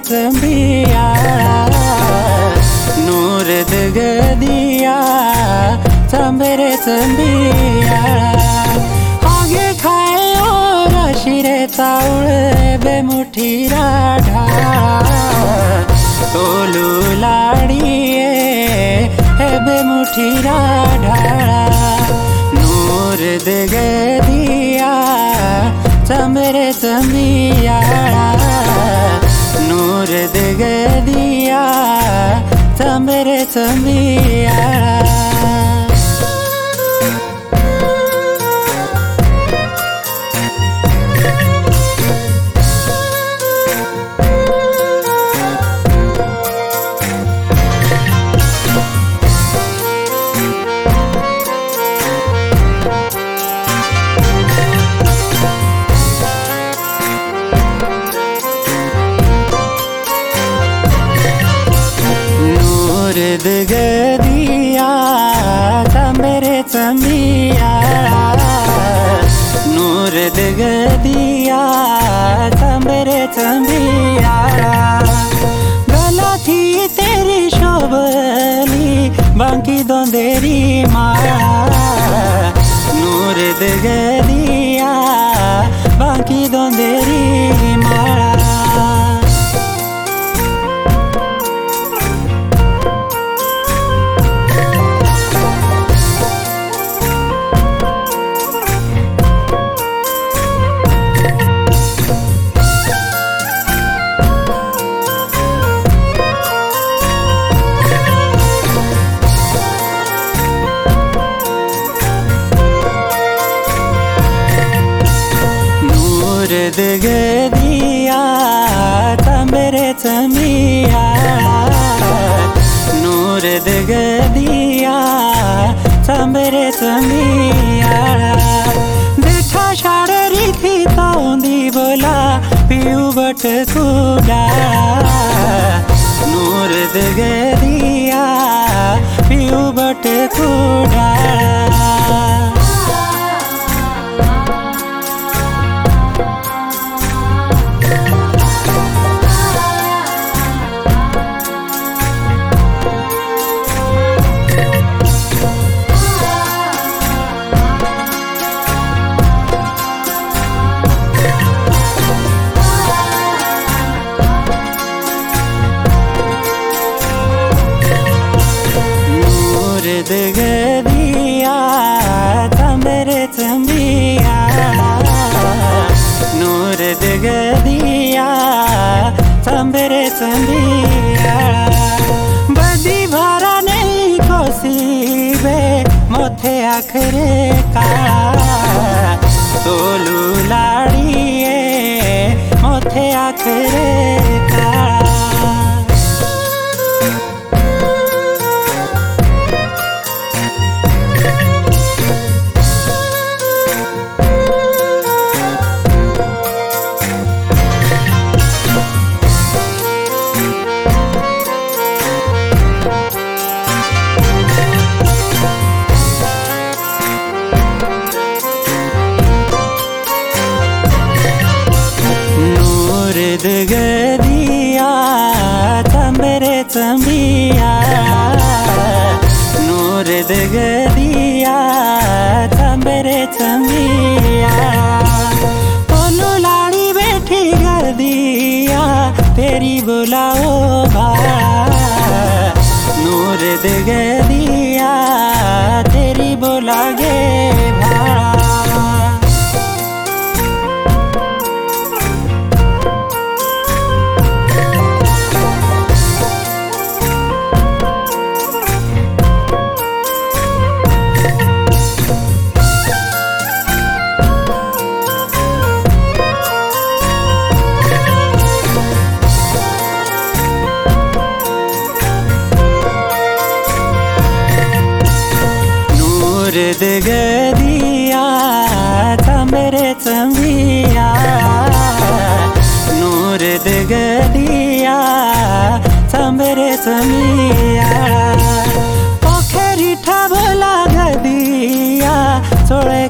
चंबिया नूर दगदिया चंबरे चंबिया आगे खाए और शिरे चावल बेमुठी राढ़ा तोलू लाड़िए बेमुठी राढ़ा नूर दगदिया चंबरे चंबिया नूर दगदिया चंबरे चंबिया दगदिया चंबरे चंबिया नूर दगदिया चंबरे चंबिया गला थी तेरी शोभली बांकी दोंदेरी माँ नूर दगदिया बांकी दोंदेरी माँ दगदिया चंबरे चंबिया नूर दगदिया चंबरे चंबिया देखा शाड़ी थी तौंदी बोला पीऊ बट कूड़ा नूर दगदिया पीऊ बट कूड़ा दगदिया चंबरे चंबिया नूर दगदिया चंबरे चंबिया बदी भरा नहीं कोसीबे मोथे आखरे का तोलू लाड़िए मोथे आखरे का दगदिया चंबरे चंबिया नूर दगदिया चंबरे चंबिया तोलू लाड़ी बैठी गर्दिया तेरी बुलाओ भा नूर दगदिया तेरी बुलागे भा दगदिया चंबरे चंबिया नूर दगदिया चंबरे चंबिया पोखरी ठा गदिया छोड़े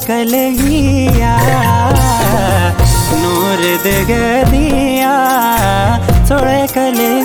कलगिया नूर दगदिया सोळे कले